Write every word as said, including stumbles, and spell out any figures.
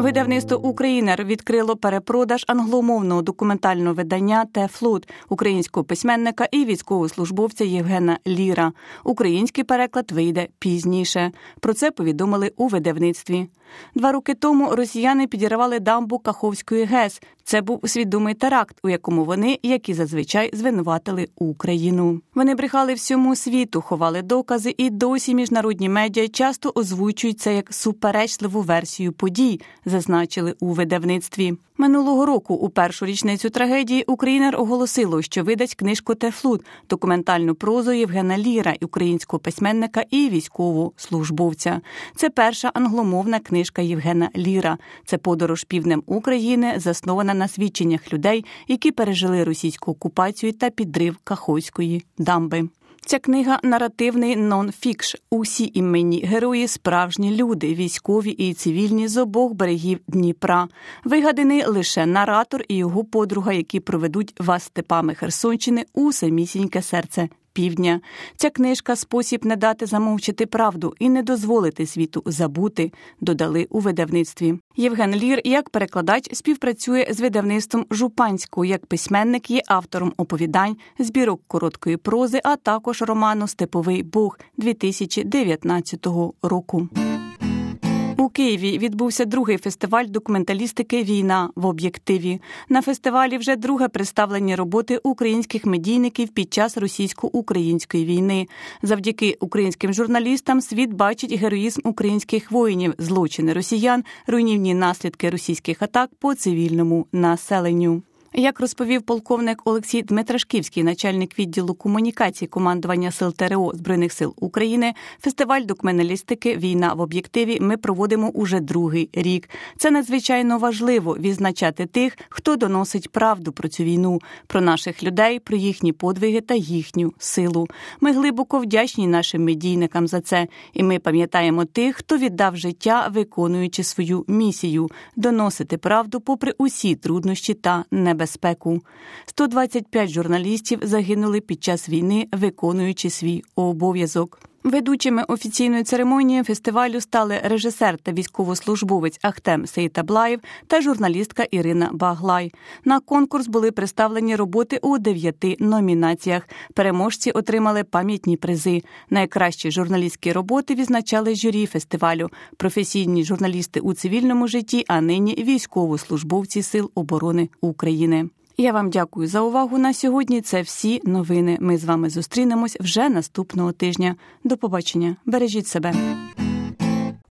Видавництво «Українер» відкрило перепродаж англомовного документального видання «Те-флот» українського письменника і військовослужбовця Євгена Ліра. Український переклад вийде пізніше. Про це повідомили у видавництві. Два роки тому росіяни підірвали дамбу Каховської ГЕС. Це був свідомий теракт, у якому вони, як і зазвичай, звинуватили Україну. Вони брехали всьому світу, ховали докази, і досі міжнародні медіа часто озвучують це як суперечливу версію подій, зазначили у видавництві. Минулого року, у першу річницю трагедії, «Українер» оголосило, що видасть книжку «Те-флот» – документальну прозу Євгена Ліра, українського письменника і військового службовця. Це перша англомовна книжка Євгена Ліра. Це подорож півднем України, заснована на свідченнях людей, які пережили російську окупацію та підрив Каховської дамби. Ця книга – наративний нон-фікш. Усі іменні герої – справжні люди, військові і цивільні з обох берегів Дніпра. Вигаданий лише наратор і його подруга, які проведуть вас степами Херсонщини у самісіньке серце півдня. Ця книжка – спосіб не дати замовчати правду і не дозволити світу забути, додали у видавництві. Євген Лір, як перекладач, співпрацює з видавництвом Жупанського, як письменник є автором оповідань, збірок короткої прози, а також роману «Степовий Бог» дві тисячі дев'ятнадцятого року. У Києві відбувся другий фестиваль документалістики «Війна в об'єктиві». На фестивалі вже друге представлення роботи українських медійників під час російсько-української війни. Завдяки українським журналістам світ бачить героїзм українських воїнів, злочини росіян, руйнівні наслідки російських атак по цивільному населенню. Як розповів полковник Олексій Дмитрашківський, начальник відділу комунікації командування сил ТРО Збройних сил України, фестиваль документалістики «Війна в об'єктиві» ми проводимо уже другий рік. Це надзвичайно важливо – відзначати тих, хто доносить правду про цю війну, про наших людей, про їхні подвиги та їхню силу. Ми глибоко вдячні нашим медійникам за це, і ми пам'ятаємо тих, хто віддав життя, виконуючи свою місію – доносити правду попри усі труднощі та небезпеки. безпеку. сто двадцять п'ять журналістів загинули під час війни, виконуючи свій обов'язок. Ведучими офіційної церемонії фестивалю стали режисер та військовослужбовець Ахтем Сейтаблаєв та журналістка Ірина Баглай. На конкурс були представлені роботи у дев'яти номінаціях. Переможці отримали пам'ятні призи. Найкращі журналістські роботи відзначали журі фестивалю, професійні журналісти у цивільному житті, а нині військовослужбовці Сил оборони України. Я вам дякую за увагу на сьогодні. Це всі новини. Ми з вами зустрінемось вже наступного тижня. До побачення. Бережіть себе.